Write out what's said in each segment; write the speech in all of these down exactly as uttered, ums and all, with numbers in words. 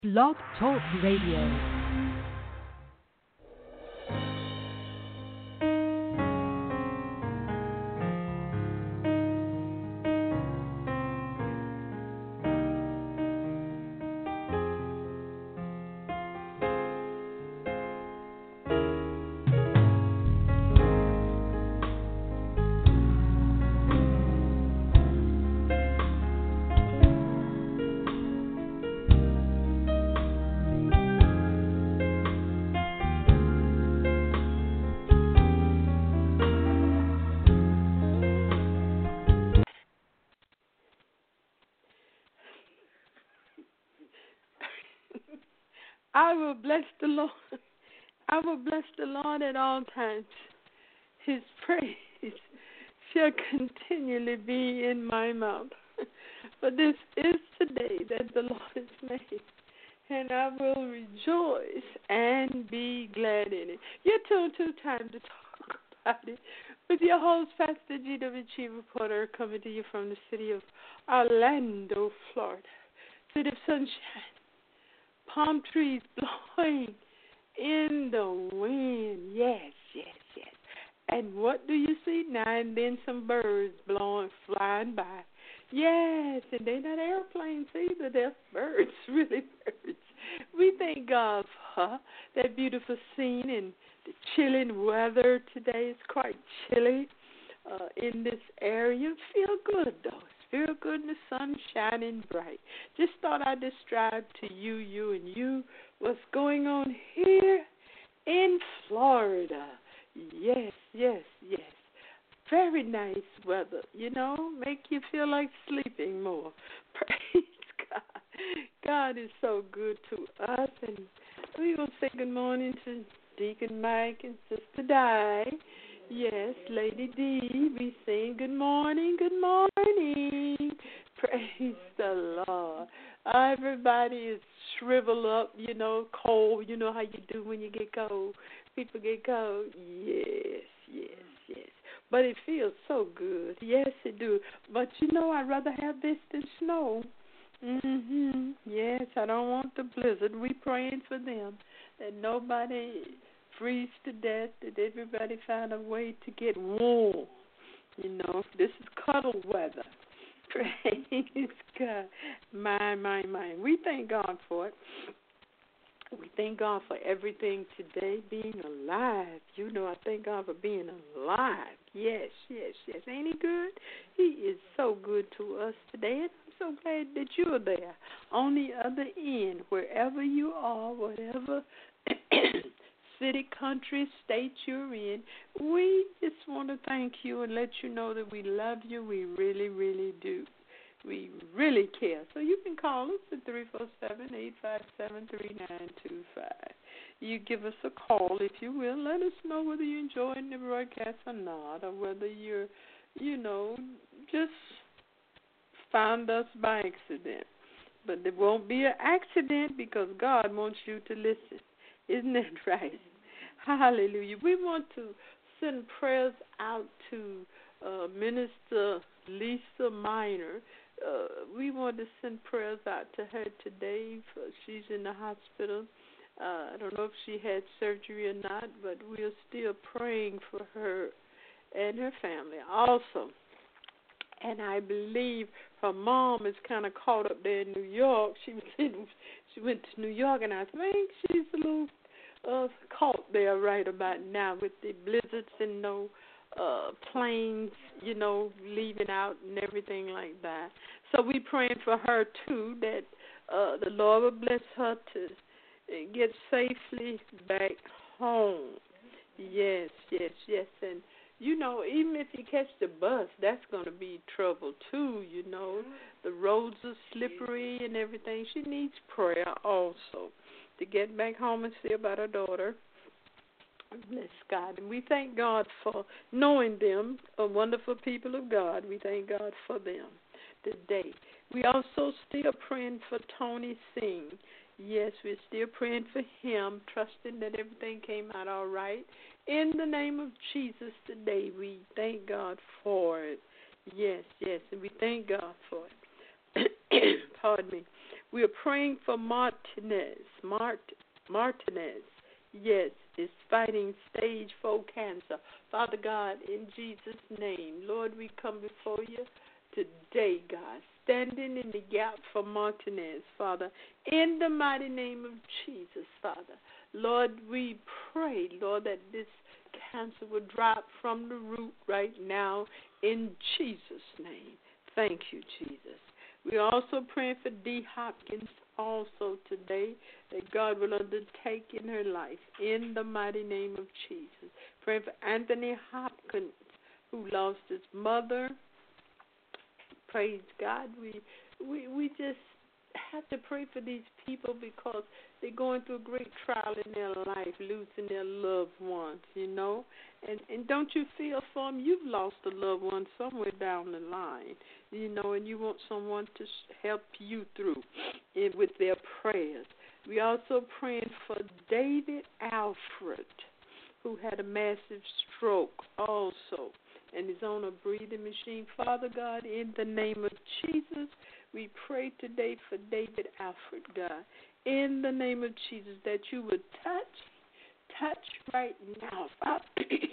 Blog Talk Radio. I will bless the Lord. I will bless the Lord at all times. His praise shall continually be in my mouth. For this is the day that the Lord has made, and I will rejoice and be glad in it. You're tuned to Time to Talk About It with your host, Pastor G W. Chief Reporter, coming to you from the city of Orlando, Florida. City of sunshine, palm trees blowing in the wind. Yes, yes, yes. And what do you see? Now and then some birds blowing, flying by. Yes, and they're not airplanes either. They're birds, really birds. We thank God for that beautiful scene and the chilling weather today. It's quite chilly uh, in this area. Feel good, though. Feel good in the sun shining bright. Just thought I'd describe to you, you and you, what's going on here in Florida. Yes, yes, yes. Very nice weather, you know, make you feel like sleeping more. Praise God. God is so good to us. And we will say good morning to Deacon Mike and Sister Di. Yes, Lady D, we sing good morning, good morning. Praise the Lord. Everybody is shriveled up, you know, cold. You know how you do when you get cold. People get cold. Yes, yes, yes. But it feels so good. Yes, it do. But, you know, I'd rather have this than snow. Mm-hmm. Yes, I don't want the blizzard. We praying for them that nobody freeze to death, that everybody find a way to get warm. You know, this is cuddle weather. Praise God. My, my, my. We thank God for it. We thank God for everything today, being alive. You know, I thank God for being alive. Yes, yes, yes. Ain't he good? He is so good to us today, and I'm so glad that you're there on the other end, wherever you are, whatever city, country, state you're in. We just want to thank you and let you know that we love you. We really, really do. We really care. So you can call us at three four seven, eight five seven, three nine two five. You give us a call, if you will. Let us know whether you're enjoying the broadcast or not, or whether you're, you know, just found us by accident. But there won't be an accident because God wants you to listen. Isn't that right? Hallelujah. We want to send prayers out to uh, Minister Lisa Minor. Uh, we want to send prayers out to her today. For, she's in the hospital. Uh, I don't know if she had surgery or not, but we are still praying for her and her family also. And I believe her mom is kind of caught up there in New York. She was in, she went to New York, and I think she's a little uh, caught there right about now with the blizzards and no uh, planes, you know, leaving out and everything like that. So we praying for her too, that uh, the Lord will bless her to get safely back home. Yes, yes, yes, and you know, even if you catch the bus, that's going to be trouble too, you know. The roads are slippery and everything. She needs prayer also to get back home and see about her daughter. Bless God. And we thank God for knowing them, a wonderful people of God. We thank God for them today. We also still praying for Tony Singh. Yes, we're still praying for him, trusting that everything came out all right. In the name of Jesus today, we thank God for it. Yes, yes, and we thank God for it. Pardon me. We are praying for Martinez. Mart, Martinez, yes, is fighting stage four cancer. Father God, in Jesus' name, Lord, we come before you today, God, standing in the gap for Martinez, Father, in the mighty name of Jesus, Father. Lord, we pray, Lord, that this cancer will drop from the root right now in Jesus' name. Thank you, Jesus. We are also praying for Dee Hopkins also today, that God will undertake in her life in the mighty name of Jesus. Praying for Anthony Hopkins, who lost his mother. Praise God. We we we just have to pray for these people because they're going through a great trial in their life, losing their loved ones, you know. And and don't you feel for them? You've lost a loved one somewhere down the line, you know, and you want someone to help you through it with their prayers. We also praying for David Alfred, who had a massive stroke also and is on a breathing machine. Father God, in the name of Jesus, we pray today for David Alfred, God, in the name of Jesus, that you would touch, touch right now, Father.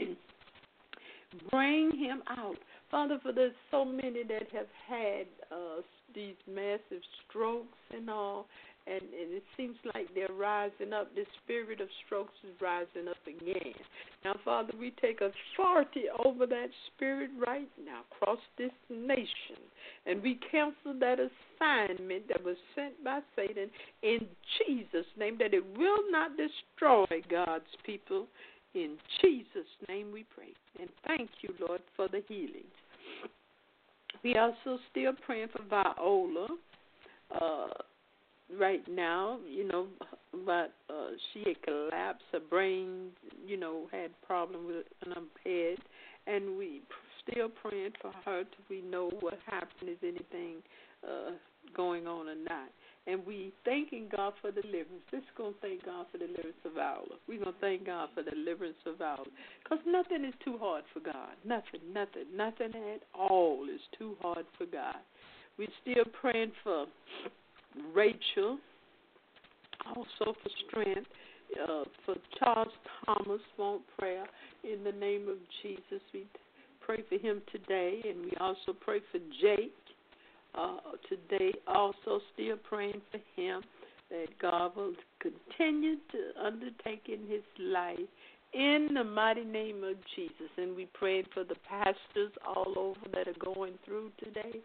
Bring him out. Father, for there's so many that have had uh, these massive strokes and all, and, and it seems like they're rising up. The spirit of strokes is rising up again. Now, Father, we take authority over that spirit right now across this nation, and we cancel that assignment that was sent by Satan in Jesus' name, that it will not destroy God's people. In Jesus' name we pray. And thank you, Lord, for the healings. We also still praying for Viola uh, right now, you know, but uh, she had collapsed. Her brain, you know, had problem with her head. And we still praying for her till we know what happened, is anything uh, going on or not. And we thanking God for deliverance. This is going to thank God for deliverance of Viola. We're going to thank God for deliverance of Viola. Because nothing is too hard for God. Nothing, nothing, nothing at all is too hard for God. We're still praying for Rachel, also for strength. Uh, for Charles Thomas, want prayer. In the name of Jesus, we pray for him today. And we also pray for Jake. Uh, today, also still praying for him that God will continue to undertake in his life in the mighty name of Jesus. And we praying for the pastors all over that are going through today.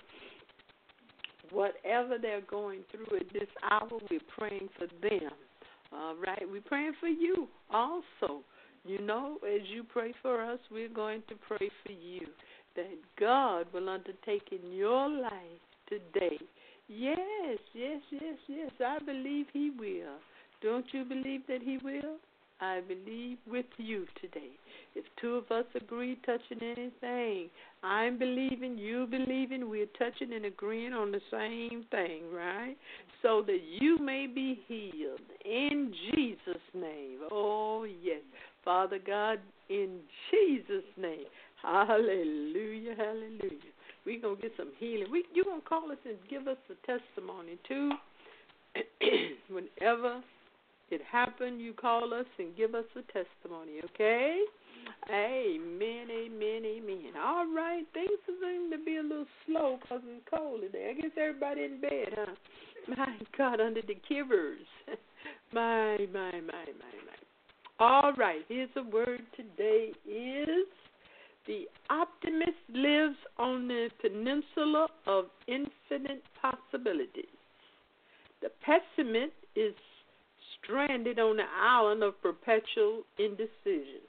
Whatever they're going through at this hour, we're praying for them. All right, we're praying for you also. You know, as you pray for us, we're going to pray for you, that God will undertake in your life today. Yes, yes, yes, yes. I believe he will. Don't you believe that he will? I believe with you today. If two of us agree touching anything, I'm believing, you believing, we're touching and agreeing on the same thing, right? So that you may be healed in Jesus' name. Oh, yes. Father God, in Jesus' name. Hallelujah, hallelujah. We're going to get some healing. We, you're going to call us and give us a testimony, too. Whenever it happened, you call us and give us a testimony, okay? Amen, amen, amen. All right, things seem to be a little slow because it's cold today. I guess everybody in bed, huh? My God, under the covers. my, my, my, my, my. All right, here's a word today is the optimist lives on the peninsula of infinite possibilities. The pessimist is stranded on the island of perpetual indecision.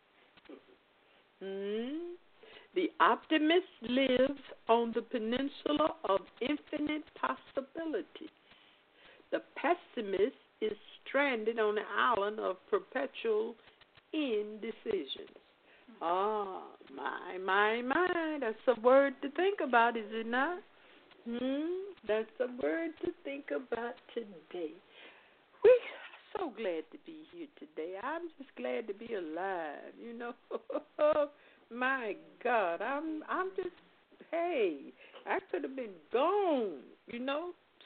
Hmm? The optimist lives on the peninsula of infinite possibilities. The pessimist is stranded on the island of perpetual indecision. Ah, my, my, my. That's a word to think about, is it not? Hmm? That's a word to think about today. We're so glad to be here today. I'm just glad to be alive, you know. My God, I'm I'm just, hey, I could have been gone, you know,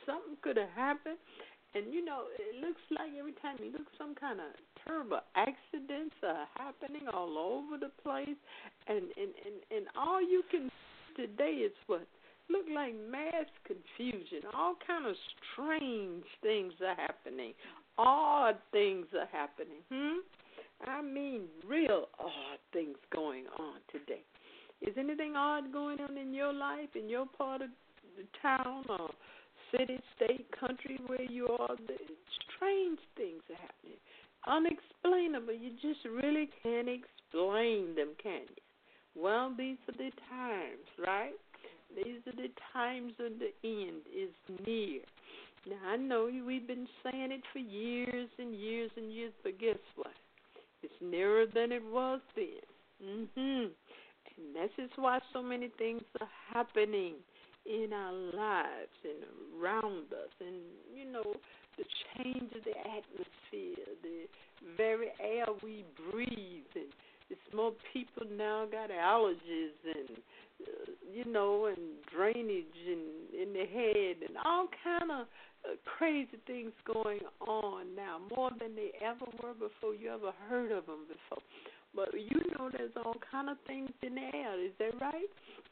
something could have happened. And, you know, it looks like every time you look, some kind of terrible accidents are happening all over the place. And, and, and, and all you can see today is what? Look like mass confusion. All kind of strange things are happening. Odd things are happening. Hmm? I mean, real odd things going on today. Is anything odd going on in your life, in your part of the town or city, state, country where you are? Strange things are happening. Unexplainable. You just really can't explain them, can you? Well, these are the times, right? These are the times of the end is near. Now, I know we've been saying it for years and years and years, but guess what? It's nearer than it was then. Mm-hmm. And this is why so many things are happening in our lives and around us. And, you know, the change of the atmosphere, the very air we breathe. And it's more people now got allergies and, uh, you know, and drainage in, in the head and all kind of uh, crazy things going on now, more than they ever were before. You ever heard of them before. But you know there's all kind of things in the air. Is that right?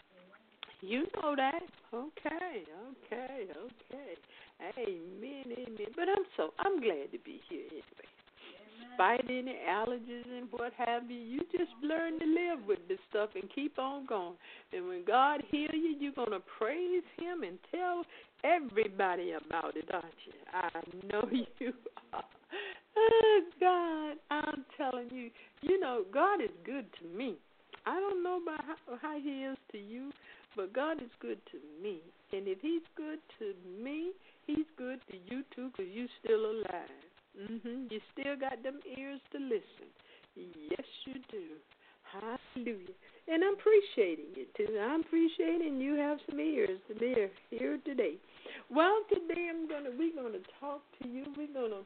You know that. Okay, okay, okay. Amen, amen. But I'm so, I'm glad to be here anyway. Despite any allergies and what have you, you just learn to live with this stuff and keep on going. And when God heals you, you're going to praise Him and tell everybody about it, aren't you? I know you are. Oh, God, I'm telling you, you know, God is good to me. I don't know about how, how He is to you, but God is good to me. And if He's good to me, He's good to you too, because you're still alive. Mm-hmm. You still got them ears to listen. Yes, you do. Hallelujah. And I'm appreciating it too. I'm appreciating you have some ears to bear here today. Well, today I'm gonna we're gonna talk to you. We're gonna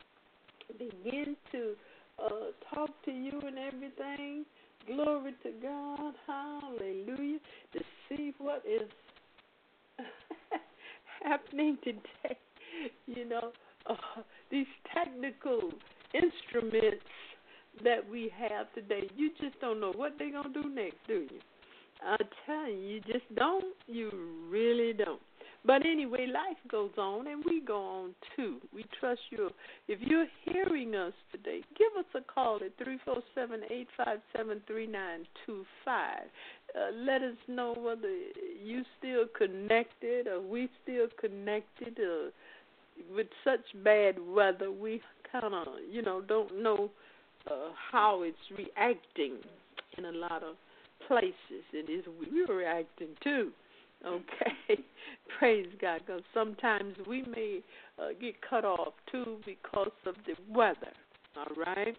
begin to uh, talk to you and everything. Glory to God. Hallelujah. To see what is happening today. You know, uh, these technical instruments that we have today, you just don't know what they're going to do next, do you? I tell you, you just don't. You really don't. But anyway, life goes on, and we go on, too. We trust you. If you're hearing us today, give us a call at three four seven, eight five seven, three nine two five. Uh, let us know whether you still connected or we still connected. Uh, with such bad weather, we kind of, you know, don't know uh, how it's reacting in a lot of places. It is, we're reacting, too. Okay, praise God, because sometimes we may uh, get cut off, too, because of the weather, all right?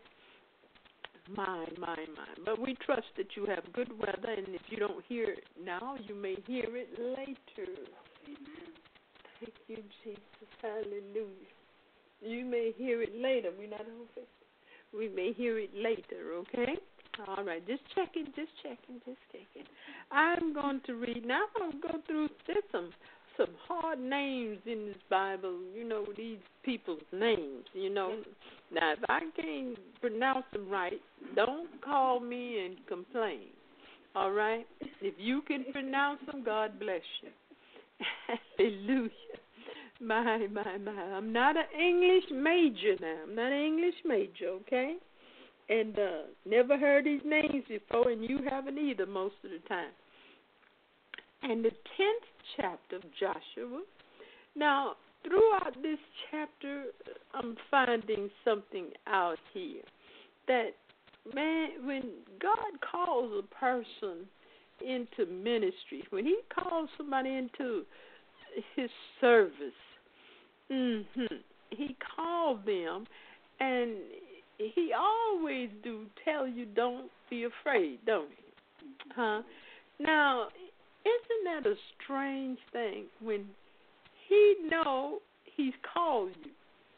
My, my, my. But we trust that you have good weather, and if you don't hear it now, you may hear it later. Amen. Thank you, Jesus. Hallelujah. You may hear it later. We're not hoping. We may hear it later, okay? All right, just checking, just checking, just checking. I'm going to read. Now I'm going to go through, there's some, some hard names in this Bible, you know, these people's names, you know. Now, if I can't pronounce them right, don't call me and complain, all right? If you can pronounce them, God bless you. Hallelujah. My, my, my. I'm not an English major now. I'm not an English major, okay? And uh, never heard these names before, and you haven't either most of the time. And the tenth chapter of Joshua. Now, throughout this chapter, I'm finding something out here. That, man, when God calls a person into ministry, when He calls somebody into His service, mm-hmm, He called them, and He always do tell you don't be afraid, don't He? Huh? Now, isn't that a strange thing when He know He's called you,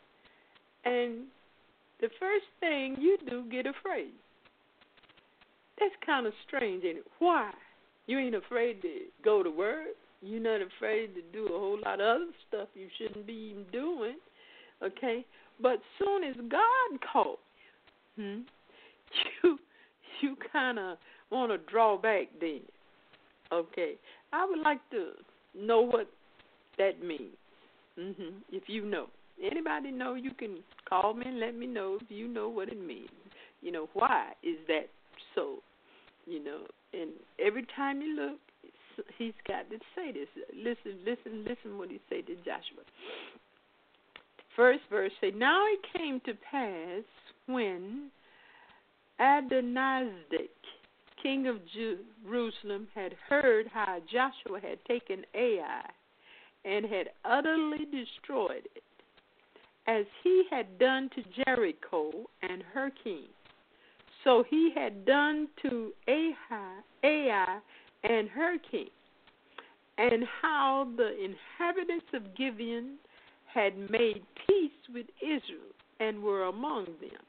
and the first thing you do, get afraid? That's kind of strange, ain't it? Why? You ain't afraid to go to work? You're not afraid to do a whole lot of other stuff you shouldn't be even doing, okay? But soon as God calls you, hmm, you, you kind of want to draw back then, okay? I would like to know what that means, hmm if you know. Anybody know, you can call me and let me know if you know what it means. You know, why is that so? You know, and every time you look, he's got to say this. Listen, listen, listen what he said to Joshua. First verse say, now it came to pass when Adonizedek, king of Jerusalem, had heard how Joshua had taken Ai and had utterly destroyed it, as he had done to Jericho and her king. So he had done to Ai, Ai and her king, and how the inhabitants of Gibeon had made peace with Israel and were among them,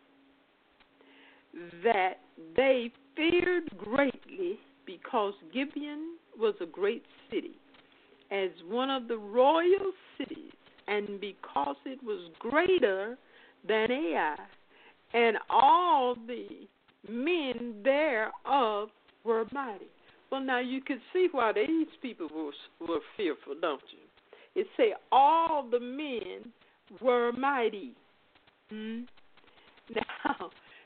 that they feared greatly, because Gibeon was a great city, as one of the royal cities, and because it was greater than Ai, and all the men thereof were mighty. Well, now you can see why these people were, were fearful, don't you? It say all the men were mighty. Hmm? Now,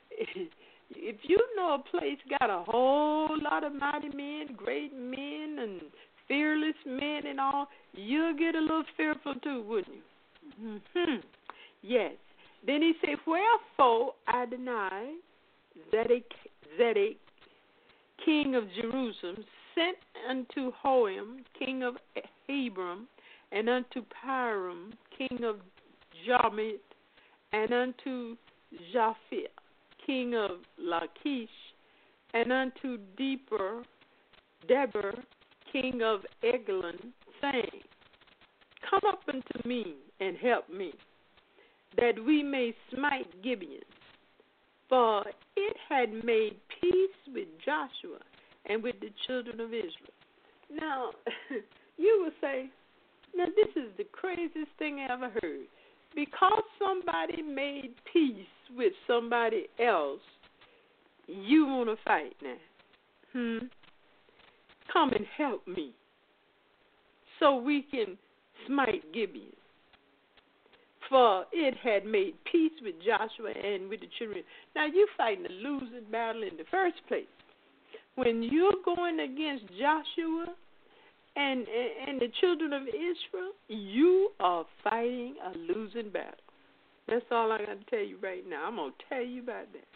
if you know a place got a whole lot of mighty men, great men, and fearless men and all, you'll get a little fearful too, wouldn't you? Mm-hmm. Yes. Then he said, wherefore I deny Zedek, Zedek, king of Jerusalem, sent unto Hoam, king of Hebron, and unto Piram, king of Jarmut, and unto Japhia, king of Lachish, and unto Deber, Deber, king of Eglon, saying, come up unto me and help me, that we may smite Gibeon. For it had made peace with Joshua and with the children of Israel. Now, you will say, now this is the craziest thing I ever heard. Because somebody made peace with somebody else, you want to fight now. Hmm? Come and help me so we can smite Gibeon. For it had made peace with Joshua and with the children. Now, you're fighting a losing battle in the first place. When you're going against Joshua and, and, and the children of Israel, you are fighting a losing battle. That's all I got to tell you right now. I'm going to tell you about that.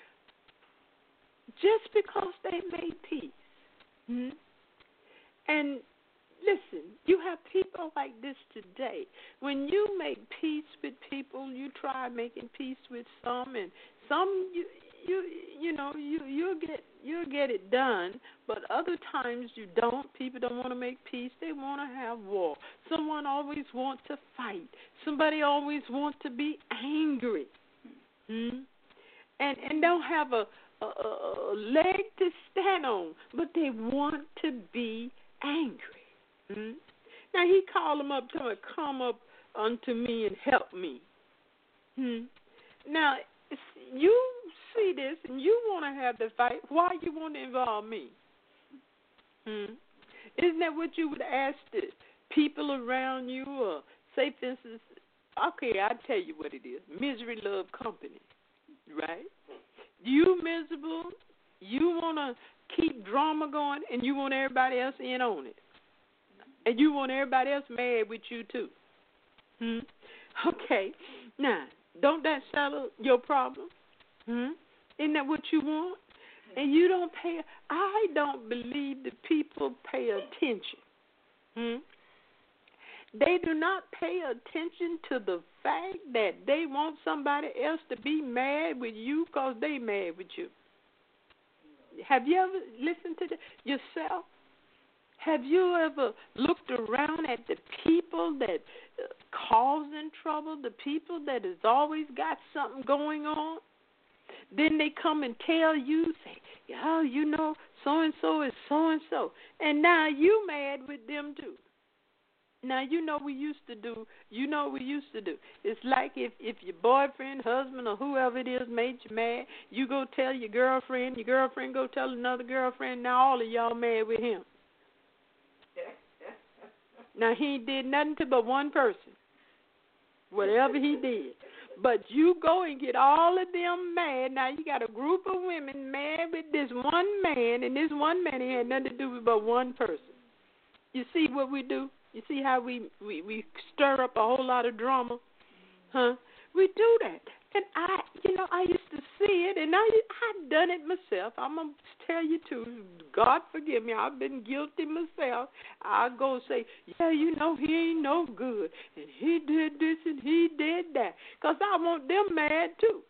Just because they made peace. Hmm? And listen, you have people like this today. When you make peace with people, you try making peace with some, and some you you you know you you'll get you'll get it done, but other times you don't. People don't want to make peace; they want to have war. Someone always wants to fight. Somebody always wants to be angry, hmm? and and don't have a, a, a leg to stand on, but they want to be angry. Hmm? Now he called them up to him, come up unto me and help me. Hmm? Now you see this and you want to have the fight. Why you want to involve me? Hmm? Isn't that what you would ask the people around you, or say, for instance, okay, I'll tell you what it is. Misery love company, right? You miserable, you want to keep drama going, and you want everybody else in on it. And you want everybody else mad with you, too. Hmm? Okay. Now, don't that settle your problem? Hmm? Isn't that what you want? And you don't pay. I don't believe the people pay attention. Hmm? They do not pay attention to the fact that they want somebody else to be mad with you because they mad with you. Have you ever listened to the, yourself? Have you ever looked around at the people that uh, causing trouble, the people that has always got something going on? Then they come and tell you, say, oh, you know, so-and-so is so and so. And now you mad with them too. Now, you know we used to do, you know we used to do. It's like if, if your boyfriend, husband, or whoever it is made you mad, you go tell your girlfriend, your girlfriend go tell another girlfriend, now all of y'all mad with him. Now, he did nothing to but one person, whatever he did. But you go and get all of them mad. Now, you got a group of women mad with this one man, and this one man ain't had nothing to do with but one person. You see what we do? You see how we, we, we stir up a whole lot of drama? Huh? We do that. And I, you know, I used to see it, and I, I've done it myself. I'm going to tell you, too. God forgive me. I've been guilty myself. I go and say, yeah, you know, he ain't no good, and he did this and he did that, because I want them mad, too.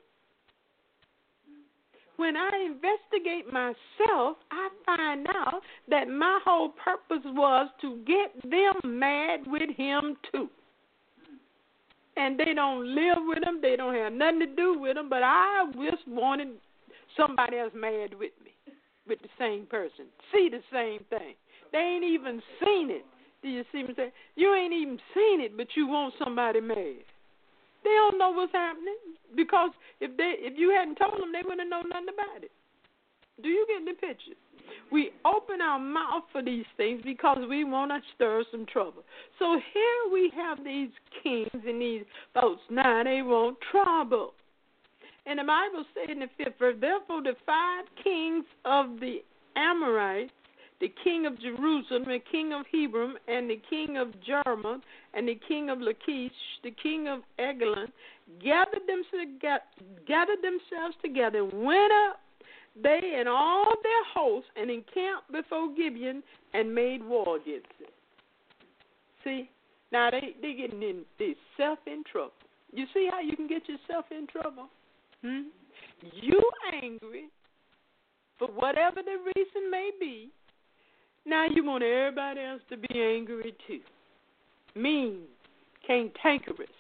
When I investigate myself, I find out that my whole purpose was to get them mad with him, too. And they don't live with him. They don't have nothing to do with him. But I just wanted somebody else mad with me, with the same person. See the same thing. They ain't even seen it. Do you see me saying? You ain't even seen it, but you want somebody mad. They don't know what's happening, because if they if you hadn't told them, they wouldn't know nothing about it. Do you get the picture? We open our mouth for these things because we want to stir some trouble. So here we have these kings and these folks. Now they want trouble. And the Bible said in the fifth verse, therefore the five kings of the Amorites, the king of Jerusalem, the king of Hebron, and the king of Jarmuth, and the king of Lachish, the king of Eglon, gathered, them, gathered themselves together and went up, they and all their hosts, and encamped before Gibeon and made war against it. See, now they they getting in themselves in trouble. You see how you can get yourself in trouble? Hmm? You angry for whatever the reason may be. Now you want everybody else to be angry too. Mean, cantankerous,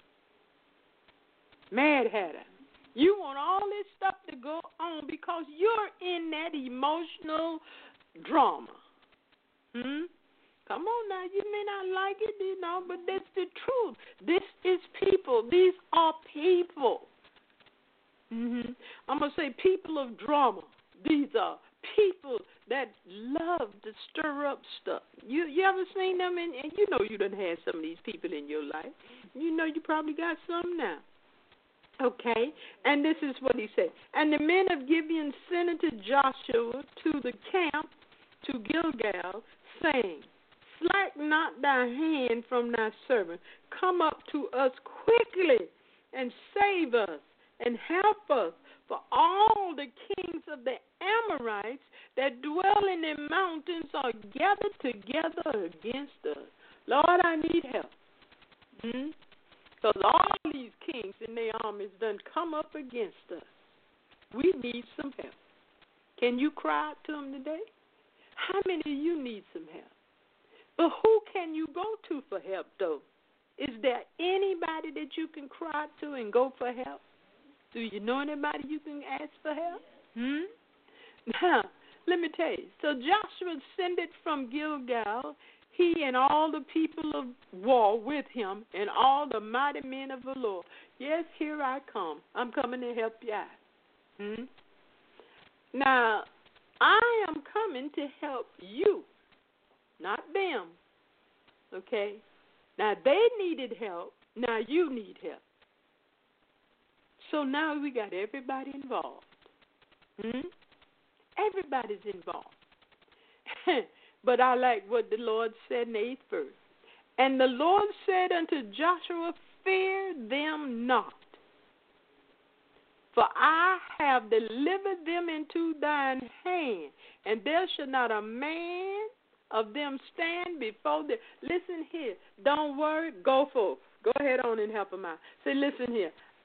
mad hatter. You want all this stuff to go on because you're in that emotional drama. Hmm? Come on now, you may not like it, you know, but that's the truth. This is people. These are people. Mm-hmm. I'm going to say people of drama. These are people that love to stir up stuff. You you ever seen them? In, and you know you done had some of these people in your life. You know you probably got some now. Okay, and this is what he said. And the men of Gibeon sent unto Joshua to the camp to Gilgal, saying, slack not thy hand from thy servant. Come up to us quickly and save us and help us. For all the kings of the Amorites that dwell in the mountains are gathered together against us. Lord, I need help. Hmm? Because all these kings and their armies done come up against us. We need some help. Can you cry out to them today? How many of you need some help? But who can you go to for help, though? Is there anybody that you can cry to and go for help? Do you know anybody you can ask for help? Hmm? Now, let me tell you. So Joshua ascended from Gilgal, he and all the people of war with him, and all the mighty men of the Lord. Yes, here I come. I'm coming to help you out. Hmm? Now, I am coming to help you, not them. Okay? Now, they needed help. Now, you need help. So now we got everybody involved. Hmm? Everybody's involved. But I like what the Lord said in the eighth verse. And the Lord said unto Joshua, fear them not, for I have delivered them into thine hand, and there shall not a man of them stand before them. Listen here. Don't worry. Go forth. Go ahead on and help them out. Say, listen here.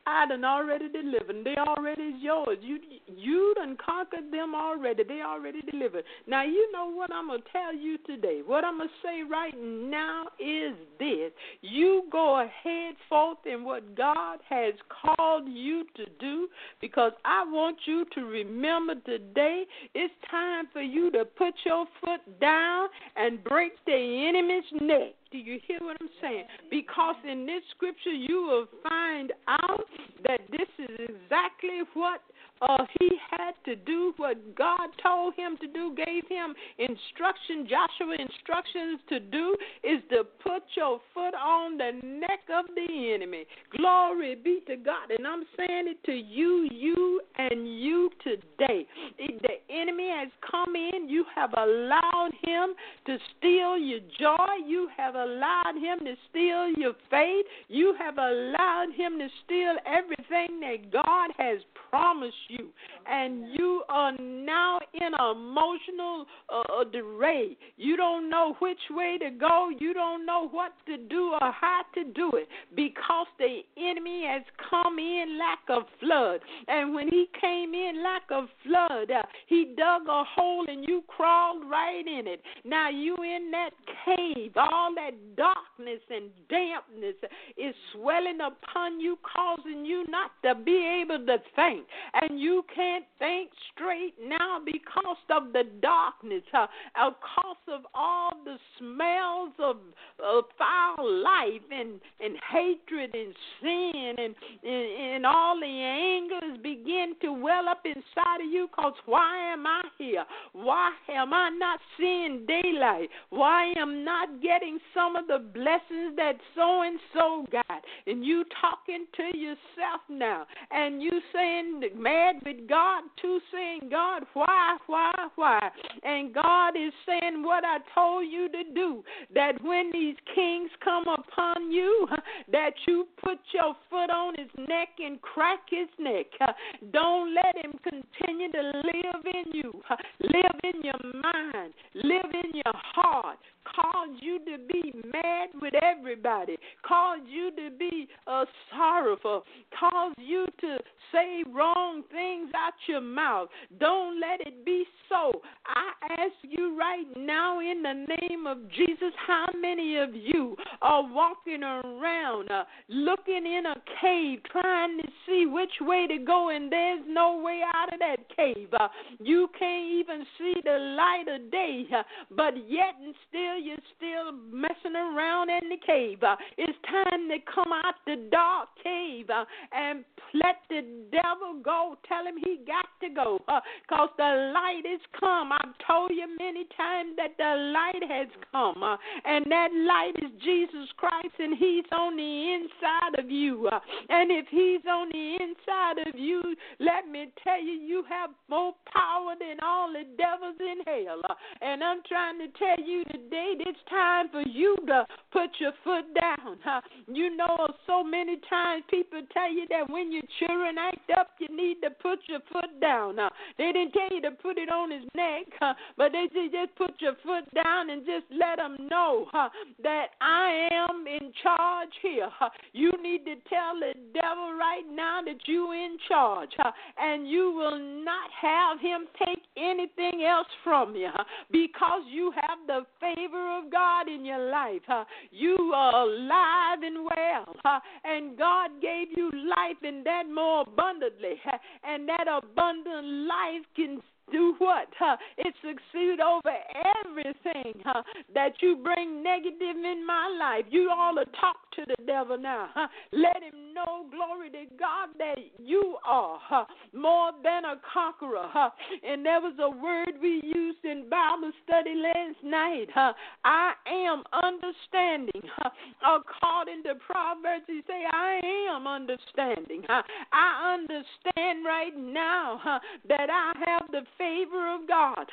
I done already delivered. They already is yours. You you done conquered them already. They already delivered. Now, you know what I'm going to tell you today. What I'm going to say right now is this. You go ahead forth in what God has called you to do, because I want you to remember today it's time for you to put your foot down and break the enemy's neck. Do you hear what I'm saying? Because in this scripture you will find out that this is exactly what uh, he had to do, what God told him to do, gave him instruction, Joshua instructions to do, is to put your foot on the neck of the enemy. Glory be to God. And I'm saying it to you, you, and you today. The enemy has come in. You have allowed him to steal your joy. You have allowed him to steal your faith. You have allowed him to steal everything that God has promised you. And you are now in an emotional uh, disarray. You don't know which way to go. You don't know what to do or how to do it, because the enemy has come in like a flood. And when he came in like a flood, uh, he dug a hole and you crawled right in it. Now you in that cave. All that darkness and dampness is swelling upon you, causing you not to be able to think. And you can't think straight now because of the darkness, uh, because of all the smells of, of foul life and, and hatred and sin and, and, and all the angers begin to well up inside of you, because why am I here? Why am I not seeing daylight? Why am I not getting some of the blessings that so-and-so got? And you talking to yourself now, and you saying, mad with God too, saying, God, why, why, why? And God is saying what I told you to do, that when these kings come upon you, that you put your foot on his neck and crack his neck. Don't let him continue to live in you, live in your mind, live in your heart, cause you to be mad with everybody, cause you to be uh, sorrowful, cause you to say wrong things out your mouth. Don't let it be so. I ask you right now in the name of Jesus, how many of you are walking around uh, looking in a cave trying to see which way to go, and there's no way out of that cave? Uh, you can't even see the light of day, uh, but yet and still you're still messing around in the cave. Uh, it's time to come out the dark cave uh, and let the devil go. Tell him he got to go, because uh, the light has come. I've told you many times that the light has come, uh, and that light is Jesus Christ, and he's on the inside of you. Uh, and if he's on the inside of you, let me tell you, you have more power than all the devils in hell. Uh, and I'm trying to tell you today, it's time for you to put your foot down. Uh, you know, so many times people tell you that when your children act up, you need to put your foot down. Uh, they didn't tell you to put it on his neck, uh, but they said just put your foot down and just let them know uh, that I am in charge here. Uh, you need to tell the devil right now that you in charge, uh, and you will not have him take anything else from you, uh, because you have the favor of God in your life. Uh, you are alive and well, uh, and God gave you life and that more abundantly, uh, and that abundant life can do what? Huh? It succeed over everything huh, that you bring negative in my life. You all to talk to the devil now. Huh? Let him know, glory to God, that you are huh, more than a conqueror. Huh? And there was a word we used in Bible study last night. Huh? I am understanding. Huh? According to Proverbs, he say, I am understanding. Huh? I understand right now huh, that I have the favor of God.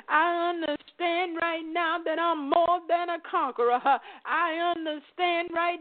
I understand right now that I'm more than a conqueror. I understand right now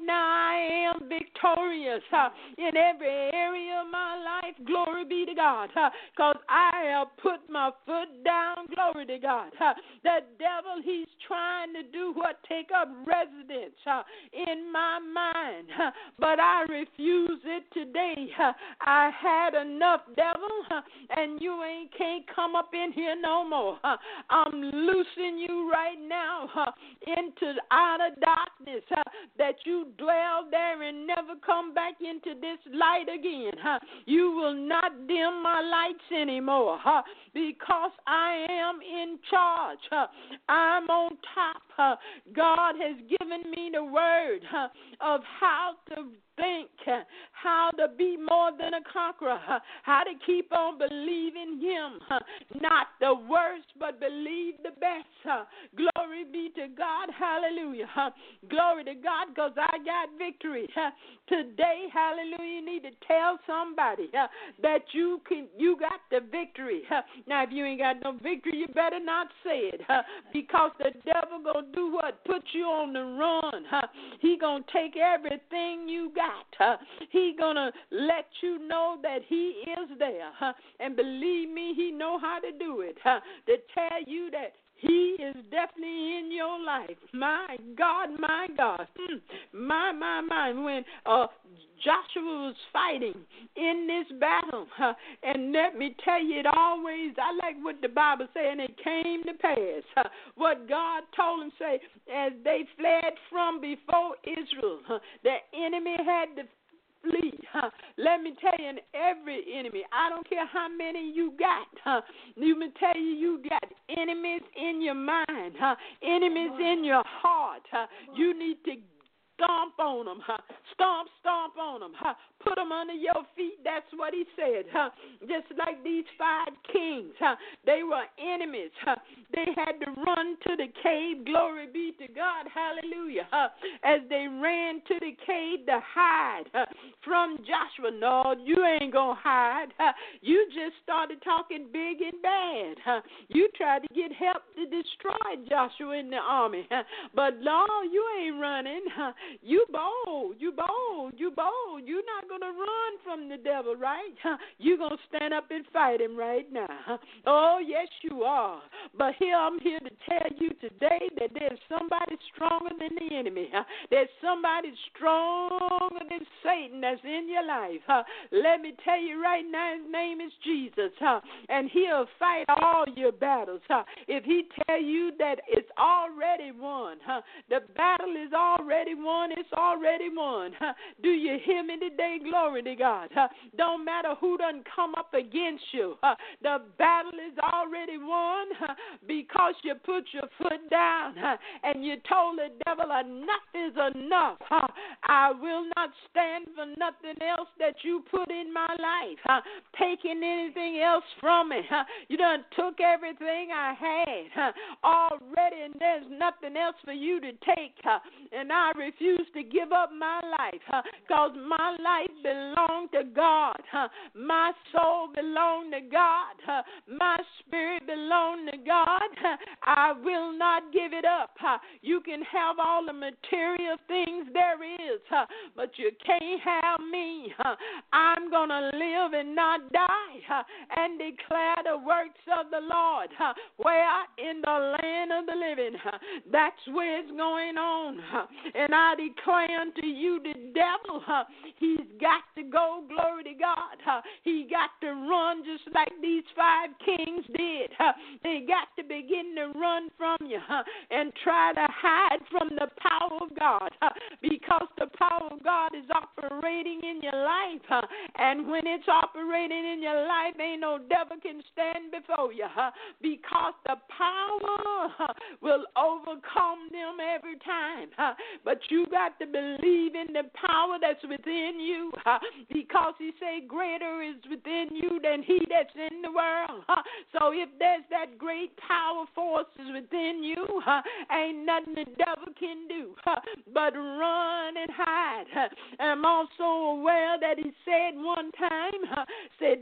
I am victorious uh, in every area of my life. Glory be to God. Because uh, I have put my foot down. Glory to God. Uh, the devil, he's trying to do what? Take up residence uh, in my mind. Uh, but I refuse it today. Uh, I had enough, devil, uh, and you ain't can't come up in here no more. Uh, I'm loosing you right now uh, into outer darkness, uh, that you dwell there and never come back into this light again. Uh, you will not dim my lights anymore uh, because I am in charge. Uh, I'm on top. Uh, God has given me the word uh, of how to think, uh, how to be more than a conqueror, uh, how to keep on believing him, uh, not the worst, but believe the best. Uh, glory be to God. Hallelujah. Uh, glory to God, because I got victory. Uh, today, hallelujah, you need to tell somebody uh, that you can, you got the victory. Uh, now, if you ain't got no victory, you better not say it, uh, because the devil gonna do what? Put you on the run. Uh, he gonna take everything you got. Uh, he gonna let you know that he is there, uh, and believe me, he know how to do it, uh, to tell you that he is definitely in your life. My God, my God, mm, my, my, my. When uh, Joshua was fighting in this battle, uh, and let me tell you, it always, I like what the Bible said, and it came to pass. Uh, what God told him, say, as they fled from before Israel, uh, the enemy had to flee. Huh? Let me tell you, in every enemy, I don't care how many you got. Huh? Let me tell you, you got enemies in your mind, huh? Enemies in your heart. Huh? You need to stomp on them. Huh? Stomp, stomp on them. Huh? Put them under your feet. That's what he said. Huh? Just like these five kings. Huh? They were enemies. Huh? They had to run to the cave. Glory be to God. Hallelujah. Huh? As they ran to the cave to hide huh? from Joshua. No, you ain't going to hide. Huh? You just started talking big and bad. Huh? You tried to get help to destroy Joshua in the army. Huh? But no, you ain't running. Huh? You bold. You bold. You bold. You're not going to run from the devil, right? Huh? You're going to stand up and fight him right now. Huh? Oh, yes, you are. But here I'm here to tell you today that there's somebody stronger than the enemy. Huh? There's somebody stronger than Satan that's in your life. Huh? Let me tell you right now, his name is Jesus. Huh? And he'll fight all your battles. Huh? If he tell you that it's already won, huh? The battle is already won, it's already won. Huh? Do you hear me today? Glory to God. Huh? Don't matter who done come up against you. Huh? The battle is already won huh? because you put your foot down huh? and you told the devil enough is enough. Huh? I will not stand for nothing else that you put in my life. Huh? Taking anything else from me. Huh? You done took everything I had huh? already, and there's nothing else for you to take. Huh? And I refuse to give up my life because huh? my life belongs to God. Huh? My soul belongs to God. Huh? My spirit belongs to God. Huh? I will not give it up. Huh? You can have all the material things there is, huh? but you can't have me. Huh? I'm going to live and not die huh? and declare the works of the Lord. Huh? Where? In the land of the living. Huh? That's where it's going on. Huh? And I declare unto you, the devil, huh? he's got to go, glory to God. Huh? He got to run just like these five kings did. Huh? They got to begin to run from you huh? and try to hide from the power of God huh? because the power of God is operating in your life. Huh? And when it's operating in your life, ain't no devil can stand before you huh? because the power huh, will overcome them every time. Huh? But you got to believe in the power that's within you huh? because he said greater is within you than he that's in the world. Huh? So if there's that great power force is within you, huh? ain't nothing the devil can do huh? but run and hide. Huh? I'm also aware that he said one time, huh? said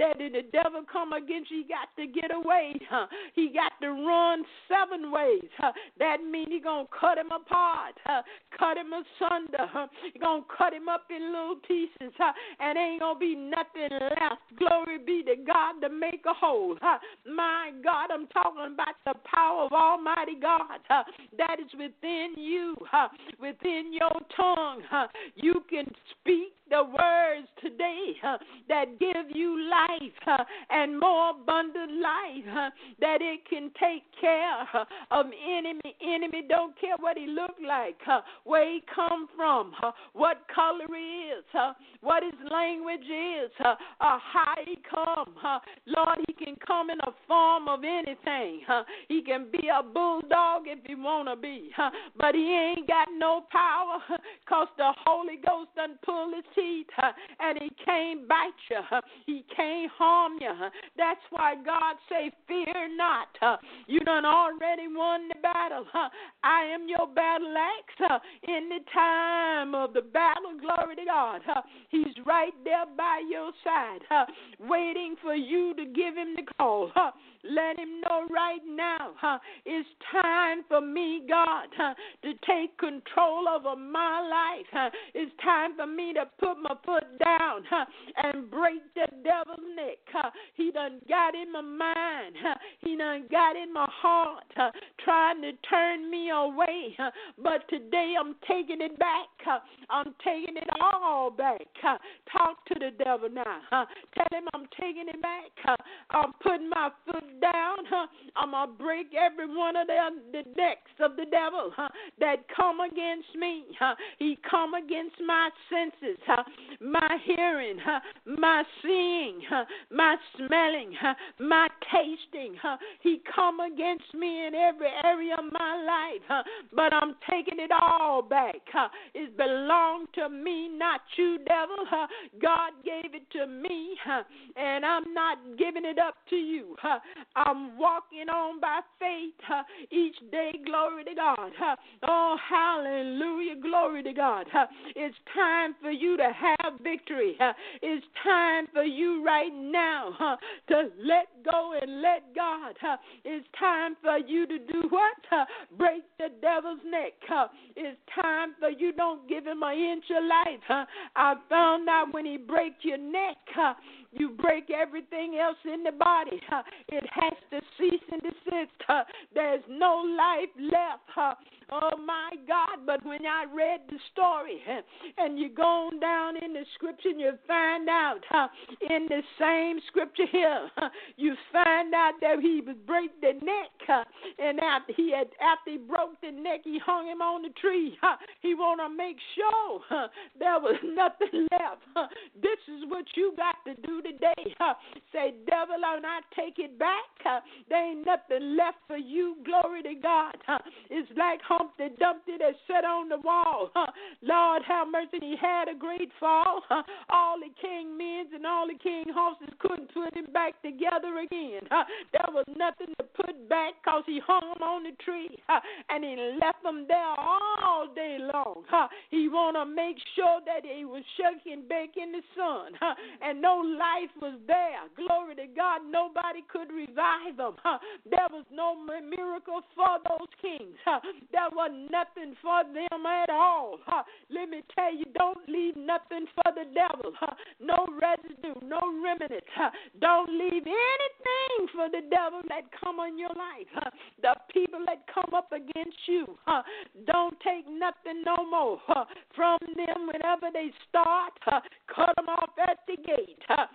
that if the devil come against you, he got to get away. Huh? He got to run seven ways. Huh? That means he's going to cut him apart, huh? Cut him asunder. Huh? He's going to cut him up in little pieces, huh? And ain't going to be nothing left. Glory be to God to make a whole. Huh? My God, I'm talking about the power of Almighty God huh? that is within you, huh? within your tongue. Huh? You can speak the words today huh, that give you life huh, and more abundant life, huh, that it can take care huh, of enemy. Enemy don't care what he look like, huh, where he come from, huh, what color he is, huh, what his language is, huh, or how he come. Huh. Lord, he can come in a form of anything. Huh. He can be a bulldog if he want to be, huh, but he ain't got no power because the Holy Ghost done pulled his teeth, huh, and he can't bite you. Huh. He can't harm you. Huh. That's why God say, fear not. Huh. You done already won the battle. Huh. I am your battle axe huh, in the time of the battle. Glory to God. Huh. He's right there by your side, huh, waiting for you to give him the call. Huh. Let him know right now huh, it's time for me, God, huh, to take control over my life. Huh. It's time for me to put my foot down huh, and break the devil's neck. Huh. He done got in my mind. Huh. He done got in my heart, huh, trying to turn me away. Huh. But today I'm taking it back. Huh. I'm taking it all back. Huh. Talk to the devil now. Huh. Tell him I'm taking it back. Huh. I'm putting my foot down. Huh. I'm going to break every one of the, the necks of the devil huh, that come against me. Huh. He come against my senses, huh, my hearing, huh, my seeing, huh, my smelling, huh, my tasting. Huh. He come against me in every area of my life, huh, but I'm taking it all back. Huh. It belonged to me, not you, devil. Huh. God gave it to me, huh, and I'm not giving it up to you. Huh. I'm walking on by faith huh, each day. Glory to God. Huh. Oh, hallelujah. Glory to God. Huh. It's time for you to have victory. Huh. It's time for you right now huh, to let go and let God. Huh. It's time for you to do what? Huh. Break the devil's neck. Huh. It's time for you don't give him an inch of life. Huh. I found out when he break your neck, huh, you break everything else in the body. Huh. It has to cease and desist. Huh. There's no life left. Huh. Oh, my God. But when I read the story huh, and you go on down in the scripture and you find out huh, in the same scripture here, huh, you find out that he would break the neck. Huh, and after he, had, after he broke the neck, he hung him on the tree. Huh. He want to make sure huh, there was nothing left. Huh. This is what you got to do today. Huh. Say, devil, and I take it back. Huh. There ain't nothing left for you. Glory to God. Huh. It's like Humpty Dumpty that sat on the wall. Huh. Lord have mercy, he had a great fall. Huh. All the king men and all the king horses couldn't put him back together again. Huh. There was nothing to put back because he hung him on the tree. Huh. And he left them there all day long. Huh. He want to make sure that he was shaking back in the sun. Huh. And no life was there. Glory to God. Nobody could revive them. Huh. There was no miracle for those kings. Huh. There was nothing for them at all. Huh. Let me tell you, don't leave nothing for the devil. Huh. No residue, no remnant. Huh. Don't leave anything for the devil that come on your life. Huh. The people that come up against you, huh. Don't take nothing no more huh. from them whenever they start. Huh. Cut them off at the gate. Huh.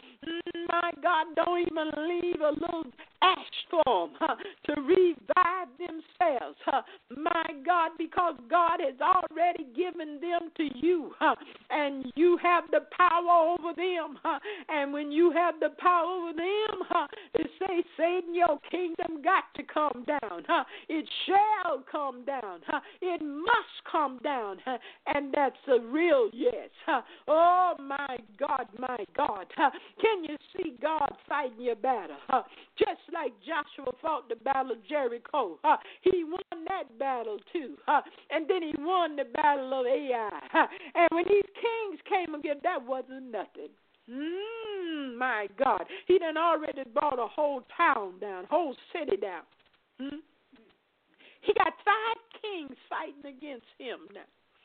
My God, don't even leave a little ash for them huh, to revive themselves. Huh. My God, because God has already given them to you, huh, and you have the power over them. Huh. And when you have the power over them, huh, it says, Satan, your kingdom got to come down. Huh. It shall come down. Huh. It must come down. Huh. And that's a real yes. Huh. Oh, my God, my God. Huh. Can you see God fighting your battle? Huh. Just like Joshua fought the battle of Jericho. Huh. He won that battle too. Huh. And then he won the battle of Ai. Huh. And when these kings came again, that wasn't nothing. Mm, my God. He done already brought a whole town down, whole city down. Hmm? He got five kings fighting against him now.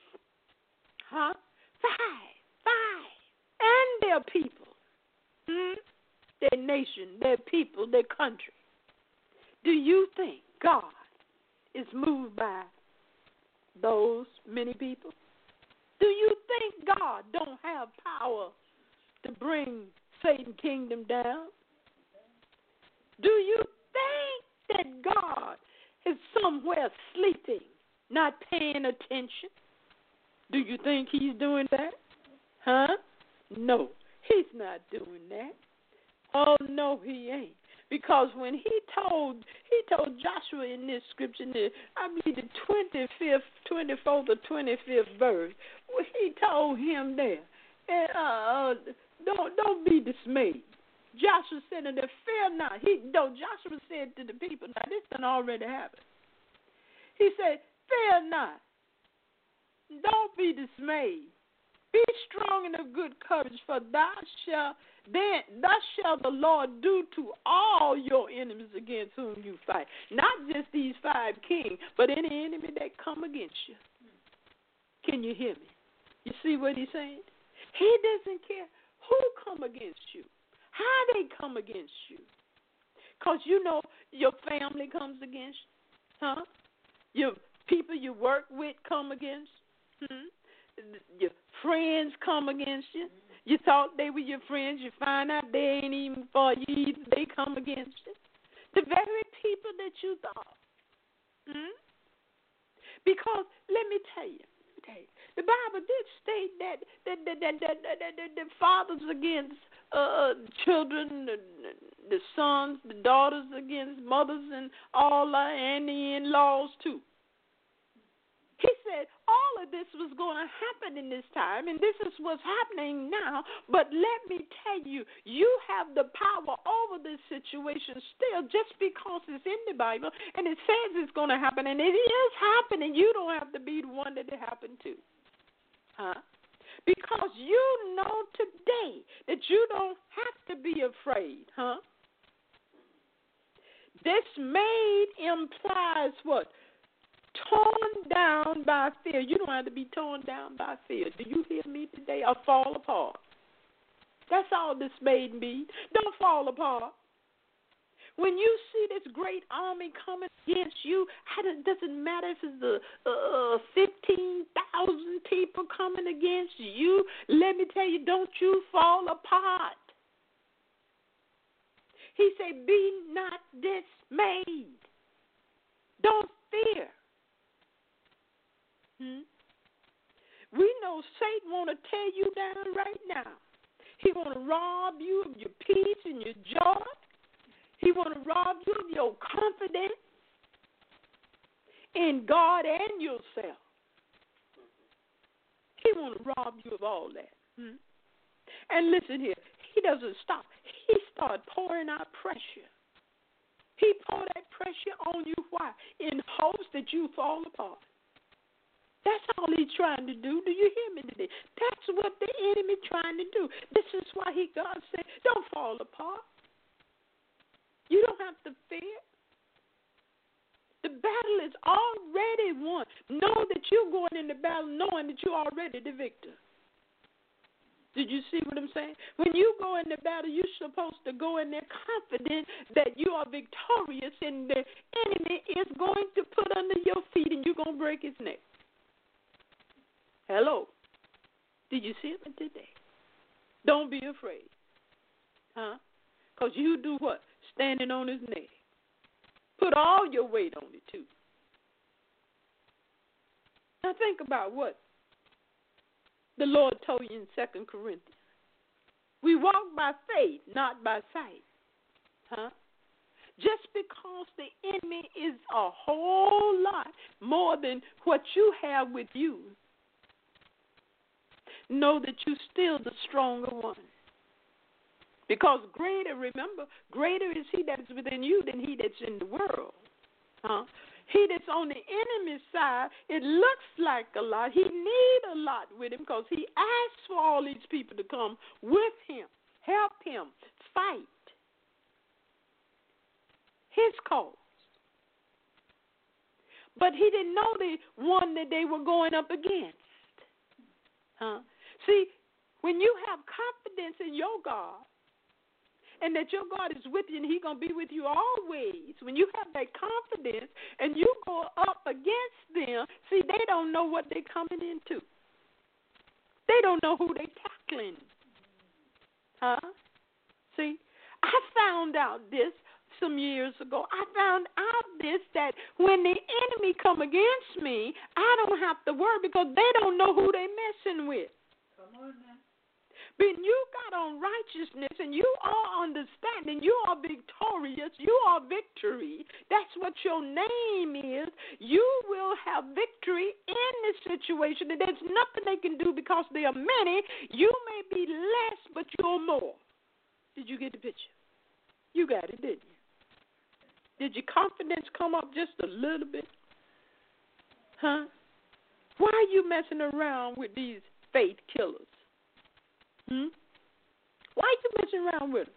Huh? Five. Five. And their people. Hmm? Their nation, their people, their country. Do you think God is moved by those many people? Do you think God don't have power to bring Satan's kingdom down? Do you think that God is somewhere sleeping, not paying attention? Do you think he's doing that? Huh? No, he's not doing that. Oh, no, he ain't. Because when he told he told Joshua in this scripture, in the, I believe the twenty-fifth, twenty-fourth or twenty-fifth verse, well, he told him there, and, uh, don't don't be dismayed. Joshua said, and fear not. He no, Joshua said to the people, now this done already happened. He said, fear not. Don't be dismayed. Be strong and of good courage, for thou shalt then thus shall the Lord do to all your enemies against whom you fight. Not just these five kings, but any enemy that come against you. Can you hear me? You see what he's saying? He doesn't care who come against you, how they come against you. Because you know your family comes against you. Huh? Your people you work with come against you. Hmm? Your friends come against you. You thought they were your friends. You find out they ain't even for you either. They come against you. The very people that you thought. Hmm? Because let me tell you, let me tell you, the Bible did state that that that that, that, that, that, that the fathers against uh, children, the, the sons, the daughters against mothers, and all uh, and the in-laws too. He said all of this was going to happen in this time, and this is what's happening now. But let me tell you, you have the power over this situation still just because it's in the Bible, and it says it's going to happen, and it is happening. You don't have to be the one that it happened to. Huh? Because you know today that you don't have to be afraid. Huh? Dismayed implies what? Torn down by fear. You don't have to be torn down by fear. Do you hear me today? Or fall apart. That's all dismayed means. Don't fall apart. When you see this great army coming against you, it doesn't matter if it's the uh, fifteen thousand people coming against you. Let me tell you, don't you fall apart. He said, be not dismayed. Don't fear. Hmm? We know Satan want to tear you down right now. He want to rob you of your peace and your joy. He want to rob you of your confidence in God and yourself. He want to rob you of all that. Hmm? And listen here, he doesn't stop. He start pouring out pressure. He pour that pressure on you. Why? In hopes that you fall apart. That's all he's trying to do. Do you hear me today? That's what the enemy trying to do. This is why he, God said, don't fall apart. You don't have to fear. The battle is already won. Know that you're going in the battle knowing that you're already the victor. Did you see what I'm saying? When you go in the battle, you're supposed to go in there confident that you are victorious and the enemy is going to put under your feet and you're going to break his neck. Hello. Did you see it today? Don't be afraid. Huh? Because you do what? Standing on his neck. Put all your weight on it, too. Now think about what the Lord told you in Second Corinthians. We walk by faith, not by sight. Huh? Just because the enemy is a whole lot more than what you have with you, know that you're still the stronger one. Because greater, remember, greater is he that is within you than he that's in the world. Huh? He that's on the enemy side, it looks like a lot. He need a lot with him because he asked for all these people to come with him, help him fight his cause. But he didn't know the one that they were going up against. Huh? See, when you have confidence in your God, and that your God is with you and he's going to be with you always. When you have that confidence and you go up against them, see, they don't know what they're coming into. They don't know who they're tackling. Huh? See, I found out this some years ago. I found out this, that when the enemy come against me, I don't have to worry because they don't know who they're messing with. Come on now. When you got on righteousness and you are understanding, you are victorious, you are victory. That's what your name is. You will have victory in this situation. And there's nothing they can do because there are many. You may be less, but you're more. Did you get the picture? You got it, didn't you? Did your confidence come up just a little bit? Huh? Why are you messing around with these faith killers? Hmm? Why are you messing around with them?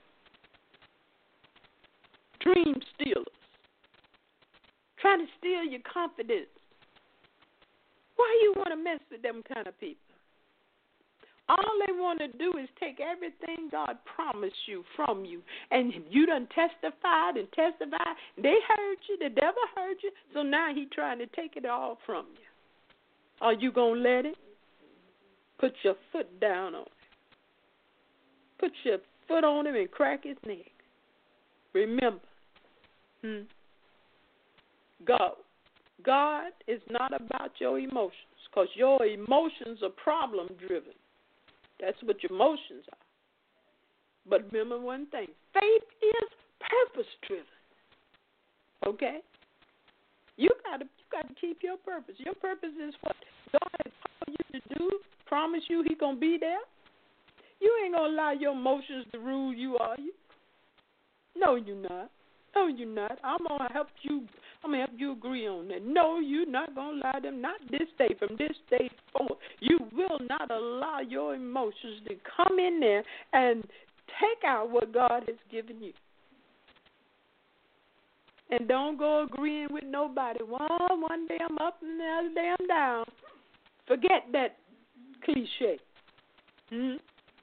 Dream stealers. Trying to steal your confidence. Why you want to mess with them kind of people? All they want to do is take everything God promised you from you. And you done testified and testified. They heard you. The devil heard you. So now he trying to take it all from you. Are you going to let it? Put your foot down on it. Put your foot on him and crack his neck. Remember, hmm, God, God is not about your emotions because your emotions are problem-driven. That's what your emotions are. But remember one thing, faith is purpose-driven. Okay? You got to you got to keep your purpose. Your purpose is what God has called you to do, promise you he's going to be there. You ain't going to allow your emotions to rule you, are you? No, you're not. No, you're not. I'm going to help you. I'm going to help you agree on that. No, you're not going to allow them. Not this day. From this day forward, you will not allow your emotions to come in there and take out what God has given you. And don't go agreeing with nobody. Well, one day I'm up and the other day I'm down. Forget that cliche. Hmm?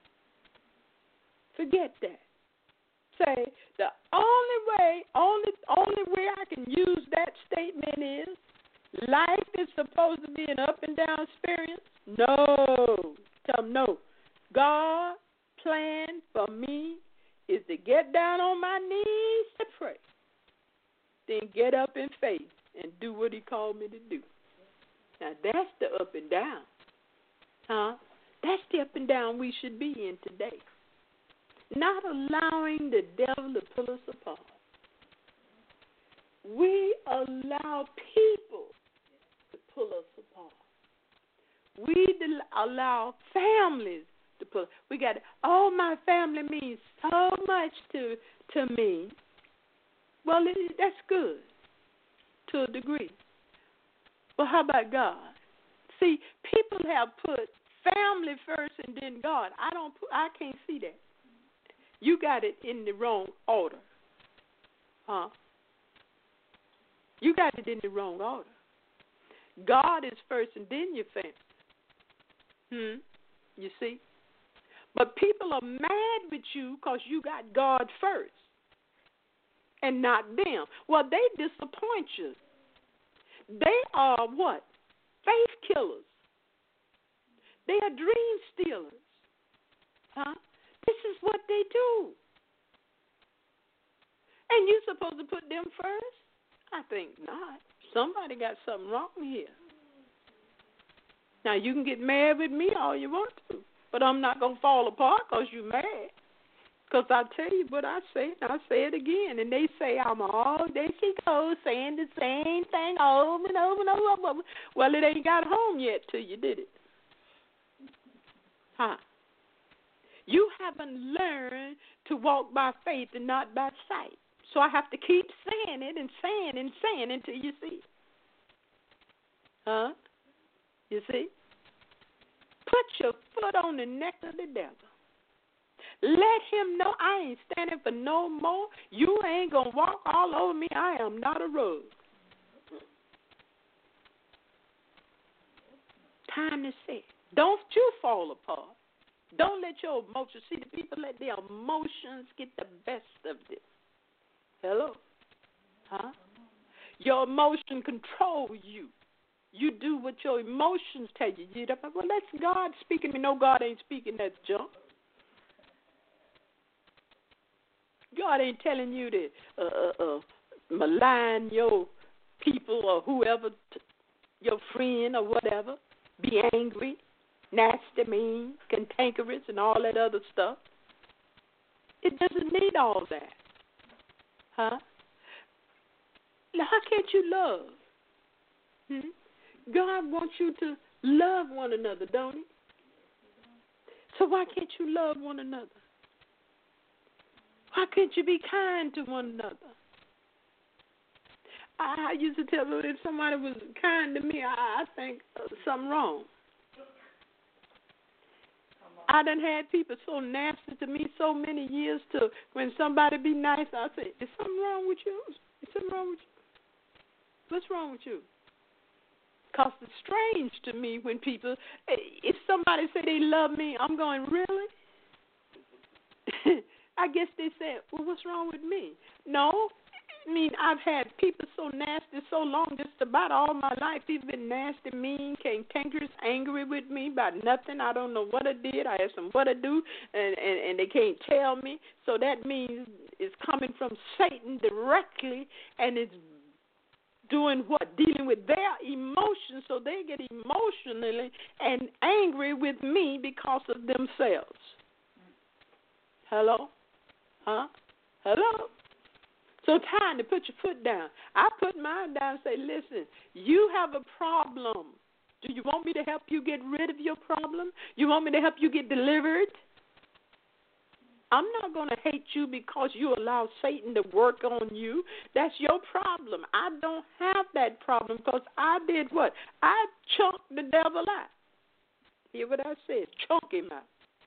Forget that. Say the only way, only only way I can use that statement is life is supposed to be an up and down experience. No. Tell them no. God's plan for me is to get down on my knees to pray. Then get up in faith and do what he called me to do. Now that's the up and down. Huh? That's the up and down we should be in today. Not allowing the devil to pull us apart. We allow people to pull us apart. We allow families to pull. We got, oh, my family means so much to to me. Well, it, that's good to a degree. But how about God? See, people have put family first and then God. I don't. I can't see that. You got it in the wrong order. Huh? You got it in the wrong order. God is first and then your family. Hmm? You see? But people are mad with you because you got God first and not them. Well, they disappoint you. They are what? Faith killers. They are dream stealers. Huh? This is what they do. And you're supposed to put them first? I think not. Somebody got something wrong here. Now, you can get mad with me all you want to, but I'm not going to fall apart because you're mad. Because I tell you what I say, and I say it again, and they say I'm all, there she goes, saying the same thing over and over and over. over. Well, it ain't got home yet to you, did it? Huh? You haven't learned to walk by faith and not by sight. So I have to keep saying it and saying and saying until you see it. Huh? You see? Put your foot on the neck of the devil. Let him know I ain't standing for no more. You ain't going to walk all over me. I am not a rug. Time to say, don't you fall apart. Don't let your emotions, see the people let their emotions get the best of this. Hello? Huh? Your emotion control you. You do what your emotions tell you. You don't, well, that's God speaking to me. No, God ain't speaking that junk. God ain't telling you to uh, uh, uh, malign your people or whoever, t- your friend or whatever. Be angry, nasty, mean, cantankerous, and all that other stuff. It doesn't need all that. Huh? Now, how can't you love? Hmm? God wants you to love one another, don't he? So why can't you love one another? Why can't you be kind to one another? I, I used to tell them if somebody was kind to me, I, I think uh, something wrong. I done had people so nasty to me so many years to when somebody be nice, I say, is something wrong with you? Is something wrong with you? What's wrong with you? Because it's strange to me when people, if somebody say they love me, I'm going, really? I guess they say, well, what's wrong with me? No. I mean, I've had people so nasty so long, just about all my life. People been nasty, mean, cantankerous, angry with me about nothing. I don't know what I did. I asked them what I do, and, and, and they can't tell me. So that means it's coming from Satan directly, and it's doing what? Dealing with their emotions, so they get emotionally and angry with me because of themselves. Hello? Huh? Hello? So time to put your foot down. I put mine down and say, listen, you have a problem. Do you want me to help you get rid of your problem? You want me to help you get delivered? I'm not going to hate you because you allow Satan to work on you. That's your problem. I don't have that problem because I did what? I chunked the devil out. Hear what I said? Chunk him out.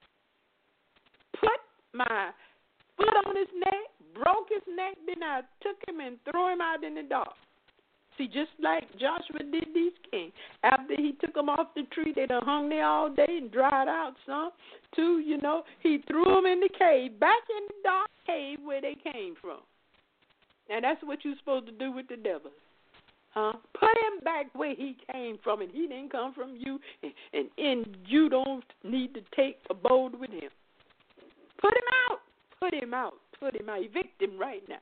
Put my foot on his neck, broke his neck, then I took him and threw him out in the dark. See, just like Joshua did these kings. After he took them off the tree, they done hung there all day and dried out some. Two, you know, he threw them in the cave, back in the dark cave where they came from. And that's what you're supposed to do with the devil. Huh? Put him back where he came from, and he didn't come from you, and, and, and you don't need to take abode with him. Put him out. Put him out. Put him out. Evict him right now.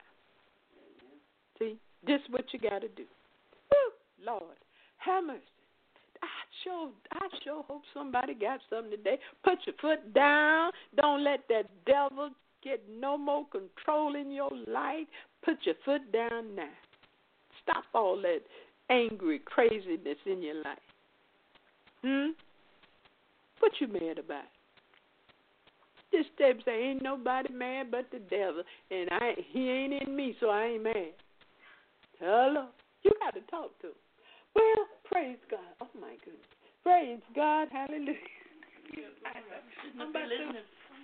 See? This is what you got to do. Woo, Lord, have mercy. I sure, I sure hope somebody got something today. Put your foot down. Don't let that devil get no more control in your life. Put your foot down now. Stop all that angry craziness in your life. Hmm? What you mad about? Just step say, ain't nobody mad but the devil, and I he ain't in me, so I ain't mad. Hello? You got to talk to him. Well, praise God. Oh, my goodness. Praise God. Hallelujah. I'm about to...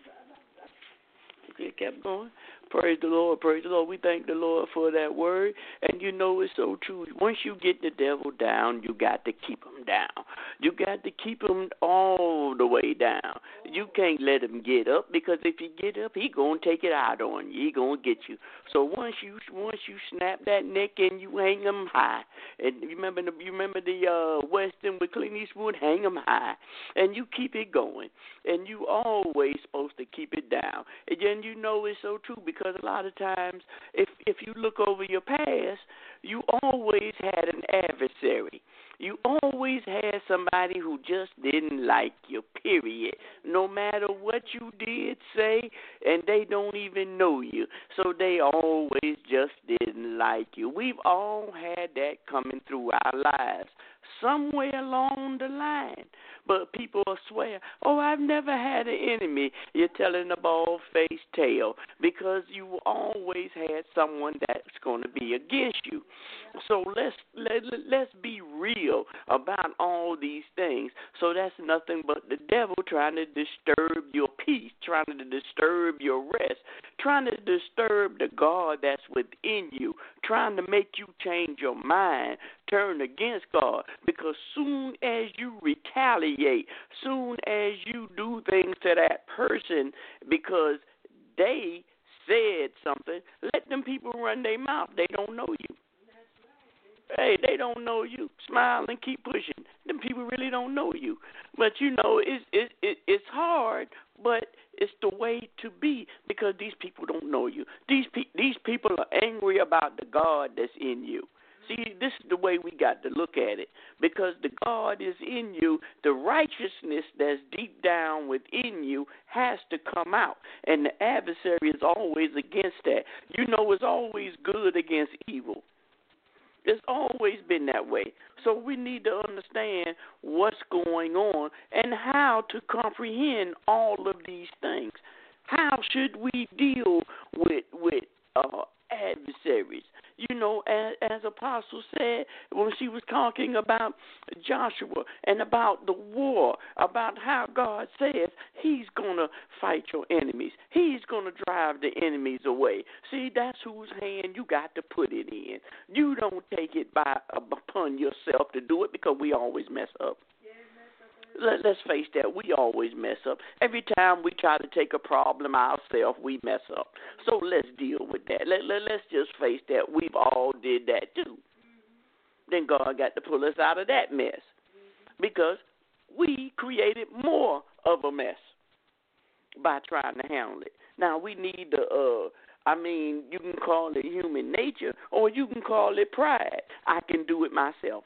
It kept going. Praise the Lord, praise the Lord. We thank the Lord for that word. And you know it's so true. Once you get the devil down, you got to keep him down. You got to keep him all the way down. You can't let him get up, because if he get up, he going to take it out on you. He going to get you. So once you once you snap that neck and you hang him high, and you remember the, you remember the uh, Western with Clint Eastwood, hang him high, and you keep it going. And you always supposed to keep it down. And then you know it's so true, because a lot of times if if you look over your past, you always had an adversary. You always had somebody who just didn't like you, period. No matter what you did, say, and they don't even know you. So they always just didn't like you. We've all had that coming through our lives. somewhere along the line. But people will swear, oh, I've never had an enemy. You're telling a bald-faced tale because you always had someone that's going to be against you. So let's let, let's be real about all these things. So that's nothing but the devil trying to disturb your peace, trying to disturb your rest, trying to disturb the God that's within you, trying to make you change your mind, turn against God. Because soon as you retaliate, soon as you do things to that person because they said something, let them people run their mouth. They don't know you. Hey, they don't know you. Smile and keep pushing. Them people really don't know you. But, you know, it's, it, it, it's hard, but it's the way to be because these people don't know you. These, pe- these people are angry about the God that's in you. See, this is the way we got to look at it. Because the God is in you, the righteousness that's deep down within you has to come out. And the adversary is always against that. You know, it's always good against evil. It's always been that way. So we need to understand what's going on and how to comprehend all of these things. How should we deal with with uh, adversaries? You know, as, as Apostle said when she was talking about Joshua and about the war, about how God says he's going to fight your enemies. He's going to drive the enemies away. See, that's whose hand you got to put it in. You don't take it by upon yourself to do it because we always mess up. Let, let's face that, we always mess up. Every time we try to take a problem ourselves, we mess up. So let's deal with that. Let, let, let's just face that. We've all did that too. Then God got to pull us out of that mess because we created more of a mess by trying to handle it. Now, we need to, uh, I mean, you can call it human nature or you can call it pride. I can do it myself.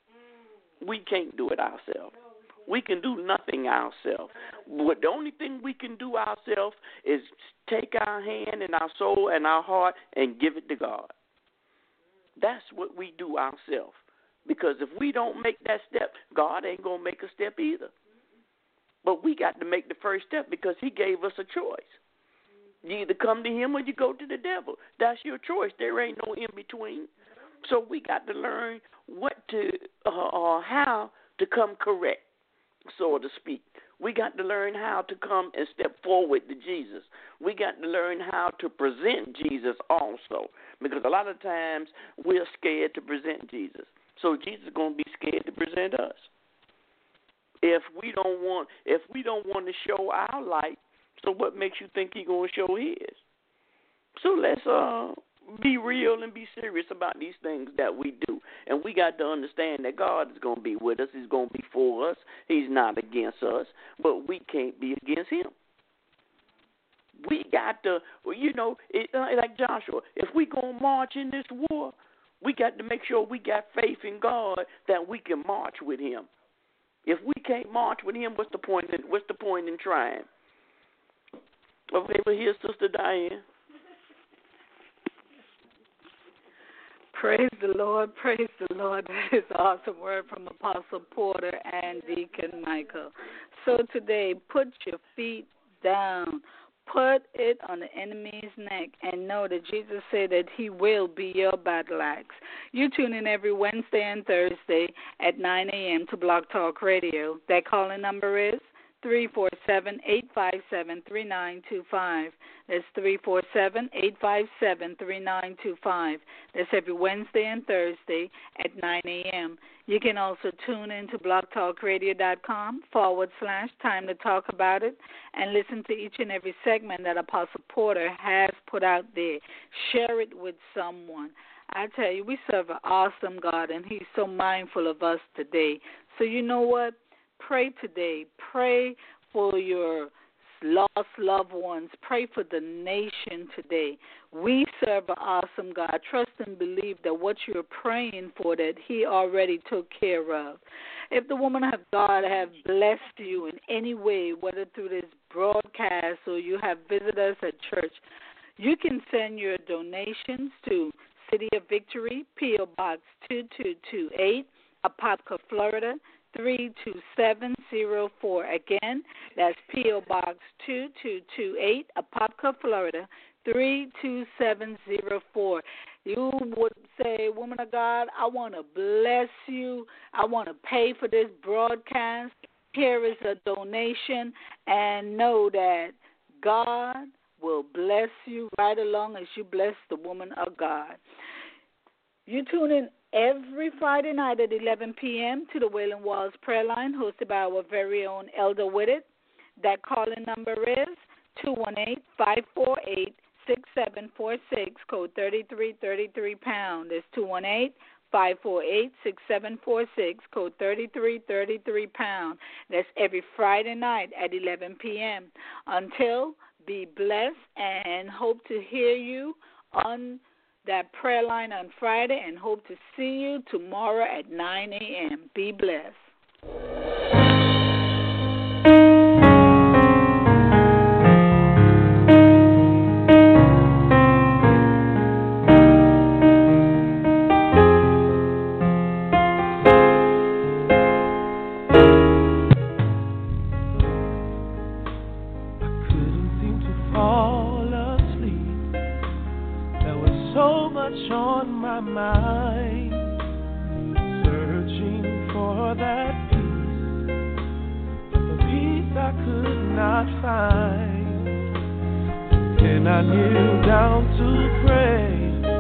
We can't do it ourselves. We can do nothing ourselves. But the only thing we can do ourselves is take our hand and our soul and our heart and give it to God. That's what we do ourselves. Because if we don't make that step, God ain't going to make a step either. But we got to make the first step because he gave us a choice. You either come to him or you go to the devil. That's your choice. There ain't no in between. So we got to learn what to uh, or how to come correct, so to speak. We got to learn how to come and step forward to Jesus. We got to learn how to present Jesus also, because a lot of times we're scared to present Jesus. So Jesus is going to be scared to present us. If we don't want, if we don't want to show our light, so what makes you think he's going to show his? So let's uh. be real and be serious about these things that we do. And we got to understand that God is going to be with us. He's going to be for us. He's not against us. But we can't be against him. We got to, you know, it, like Joshua, if we going to march in this war, we got to make sure we got faith in God that we can march with him. If we can't march with him, what's the point in, what's the point in trying? Okay, but here's Sister Diane. Praise the Lord, praise the Lord. That is an awesome word from Apostle Porter and Deacon Michael. So today, put your feet down. Put it on the enemy's neck and know that Jesus said that he will be your battle axe. You tune in every Wednesday and Thursday at nine a.m. to Blog Talk Radio. That calling number is three four seven, eight five seven, three nine two five. That's three four seven, eight five seven, three nine two five. That's every Wednesday and Thursday at nine a.m. You can also tune in to blogtalkradio.com forward slash time to talk about it and listen to each and every segment that Apostle Porter has put out there. Share it with someone. I tell you, we serve an awesome God, and he's so mindful of us today. So you know what? Pray today. Pray for your lost loved ones. Pray for the nation today. We serve an awesome God. Trust and believe that what you're praying for, that he already took care of. If the woman of God have blessed you in any way, whether through this broadcast or you have visited us at church, you can send your donations to City of Victory, P O. Box two two two eight, Apopka, Florida, three two seven zero four. Again, that's P O. Box two two two eight, Apopka, Florida, three two seven zero four. You would say, woman of God, I want to bless you. I want to pay for this broadcast. Here is a donation, and know that God will bless you right along as you bless the woman of God. You tune in every Friday night at eleven p.m. to the Wailing Walls Prayer Line, hosted by our very own Elder Whitted. That calling number is two one eight, five four eight, six seven four six, code thirty-three thirty-three pound. That's two one eight, five four eight, six seven four six, code thirty-three thirty-three pound. That's every Friday night at eleven p.m. Until, be blessed, and hope to hear you on that prayer line on Friday, and hope to see you tomorrow at nine a.m. Be blessed. On my mind, searching for that peace, the peace I could not find. Then I kneel down to pray,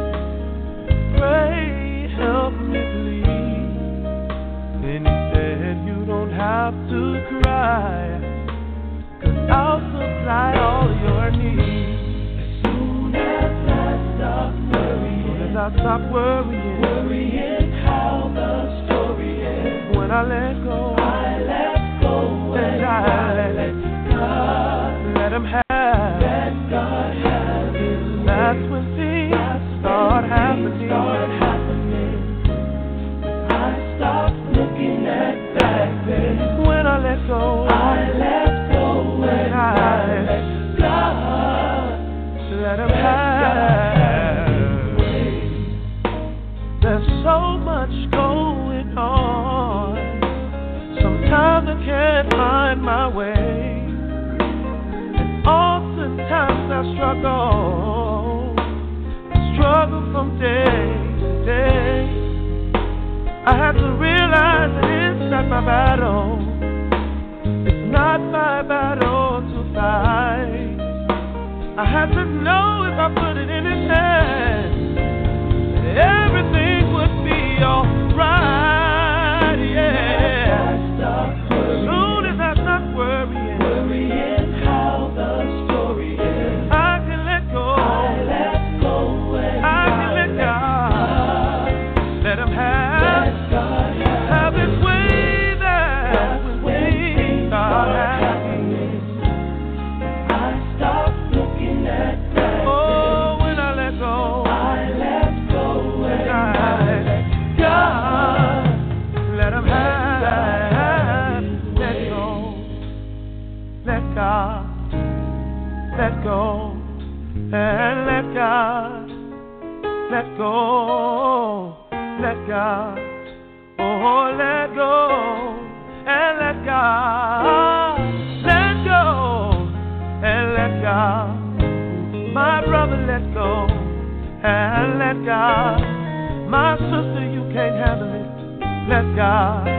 pray, help me please. Then he said, you don't have to cry, 'cause I'll supply all your needs. As soon as I stop I stop worrying, worrying how the story ends. When I let go, I let go, and I let God, let Him have, let God have His. That's when things That's start when happening. Things start happening. I stop looking at back then. When I let go, I let go, and I let God, let Him have. There's so much going on. Sometimes I can't find my way, and oftentimes I struggle, struggle from day to day. I have to realize that it's not my battle, it's not my battle to fight. I have to know if I put it in His hands, everything would be alright, yeah. As soon as I stop worrying, worrying how the story is, I can let go, I let go, and I can let God, let Him have, let God have, have His way there when things start happening. I stop looking at that. Oh, when I let go, I let God, let Him have, let go, let God, let go, and let God, let go, let God, oh, let go, and let God, let go, and let God, my brother, let go, and let God. My sister, you can't handle it. Let God.